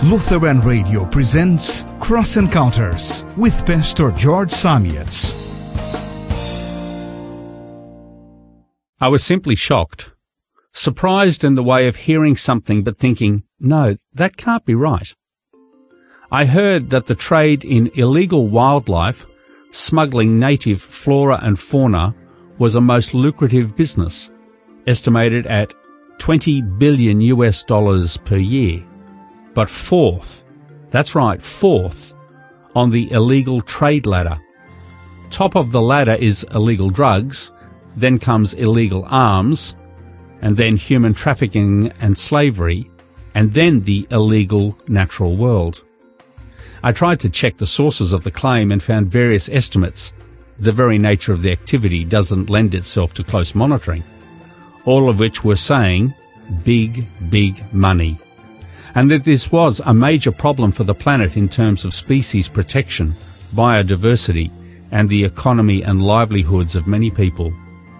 Lutheran Radio presents Cross Encounters with Pastor George Samietz. I was simply shocked, surprised in the way of hearing something but thinking, no, that can't be right. I heard that the trade in illegal wildlife, smuggling native flora and fauna, was a most lucrative business, estimated at $20 billion per year. But fourth, that's right, fourth, on the illegal trade ladder. Top of the ladder is illegal drugs, then comes illegal arms, and then human trafficking and slavery, and then the illegal natural world. I tried to check the sources of the claim and found various estimates. The very nature of the activity doesn't lend itself to close monitoring, all of which were saying big, big money, and that this was a major problem for the planet in terms of species protection, biodiversity, and the economy and livelihoods of many people.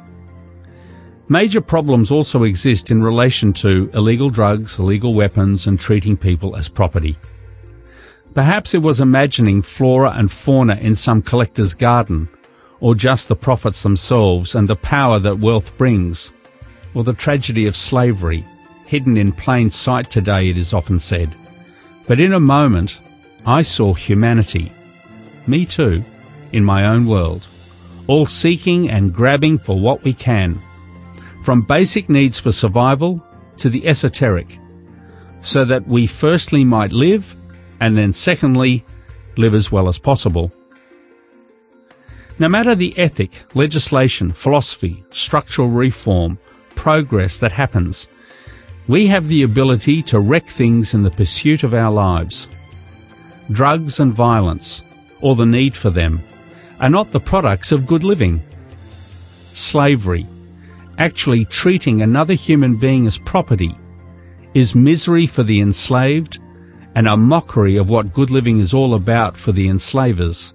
Major problems also exist in relation to illegal drugs, illegal weapons, and treating people as property. Perhaps it was imagining flora and fauna in some collector's garden, or just the profits themselves and the power that wealth brings, or the tragedy of slavery, hidden in plain sight today, it is often said. But in a moment, I saw humanity, me too, in my own world, all seeking and grabbing for what we can, from basic needs for survival to the esoteric, so that we firstly might live, and then secondly, live as well as possible. No matter the ethic, legislation, philosophy, structural reform, progress that happens, we have the ability to wreck things in the pursuit of our lives. Drugs and violence, or the need for them, are not the products of good living. Slavery, actually treating another human being as property, is misery for the enslaved and a mockery of what good living is all about for the enslavers.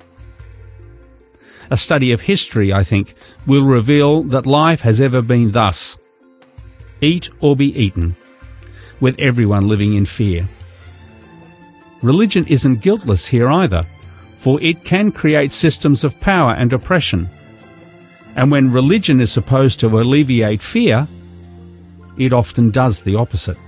A study of history, I think, will reveal that life has ever been thus: eat or be eaten, with everyone living in fear. Religion isn't guiltless here either, for it can create systems of power and oppression. And when religion is supposed to alleviate fear, it often does the opposite.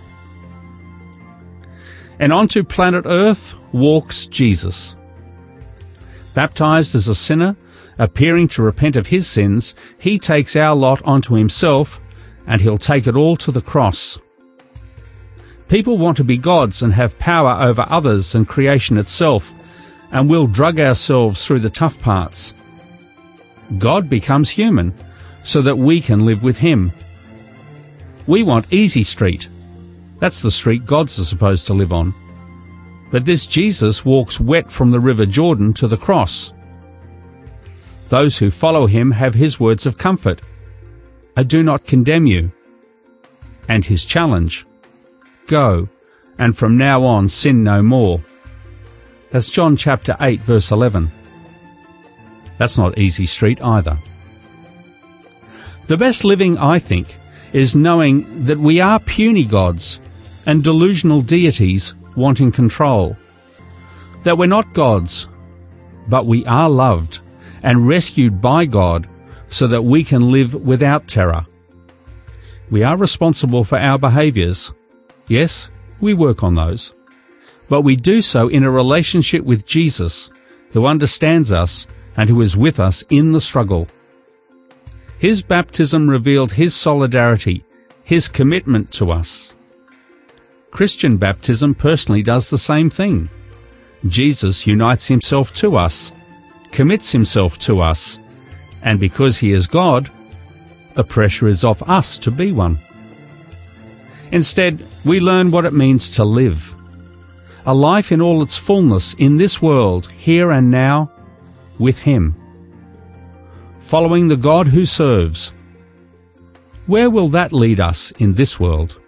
And onto planet Earth walks Jesus. Baptized as a sinner, appearing to repent of his sins, he takes our lot onto himself, and he'll take it all to the cross. People want to be gods and have power over others and creation itself, and we'll drug ourselves through the tough parts. God becomes human so that we can live with him. We want easy street. That's the street gods are supposed to live on. But this Jesus walks wet from the river Jordan to the cross. Those who follow him have his words of comfort: I do not condemn you. And his challenge: go, and from now on sin no more. That's John chapter 8, verse 11. That's not easy street either. The best living, I think, is knowing that we are puny gods and delusional deities wanting control. That we're not gods, but we are loved and rescued by God so that we can live without terror. We are responsible for our behaviours. Yes, we work on those. But we do so in a relationship with Jesus, who understands us and who is with us in the struggle. His baptism revealed his solidarity, his commitment to us. Christian baptism personally does the same thing. Jesus unites himself to us, commits himself to us, and because he is God, the pressure is off us to be one. Instead, we learn what it means to live. A life in all its fullness in this world, here and now, with him. Following the God who serves. Where will that lead us in this world?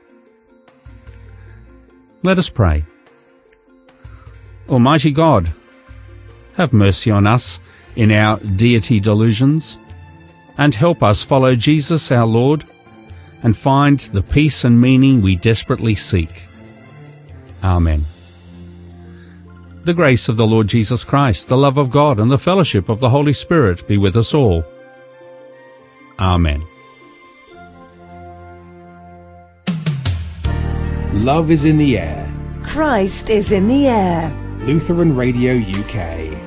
Let us pray. Almighty God, have mercy on us in our deity delusions, and help us follow Jesus our Lord, and find the peace and meaning we desperately seek. Amen. The grace of the Lord Jesus Christ, the love of God, and the fellowship of the Holy Spirit be with us all. Amen. Love is in the air. Christ is in the air. Lutheran Radio UK.